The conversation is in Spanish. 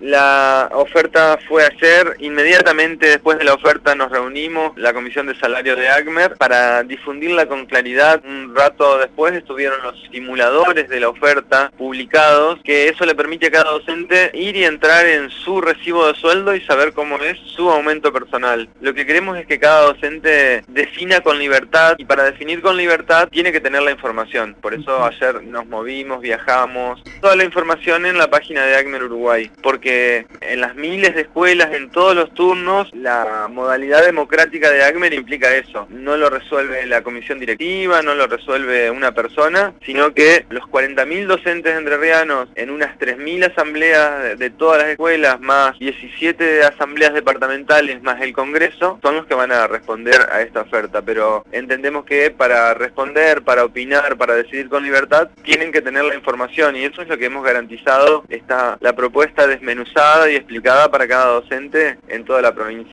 La oferta fue ayer, inmediatamente después de la oferta nos reunimos, la Comisión de Salario de ACMER, para difundirla con claridad. Un rato después estuvieron los simuladores de la oferta publicados, que eso le permite a cada docente ir y entrar en su recibo de sueldo y saber cómo es su aumento personal. Lo que queremos es que cada docente defina con libertad, y para definir con libertad tiene que tener la información. Por eso ayer nos movimos, viajamos, toda la información en la página de ACMER Uruguay, porque en las miles de escuelas, en todos los turnos, la modalidad democrática de ACMER implica eso. No lo resuelve la comisión directiva, no lo resuelve una persona, sino que los 40.000 docentes entrerrianos en unas 3.000 asambleas de todas las escuelas, más 17 asambleas departamentales, más el Congreso, son los que van a responder a esta oferta. Pero entendemos que para responder, para opinar, para decidir con libertad, tienen que tener la información, y eso es lo que hemos garantizado. Está la propuesta desmenuzada y explicada para cada docente en toda la provincia.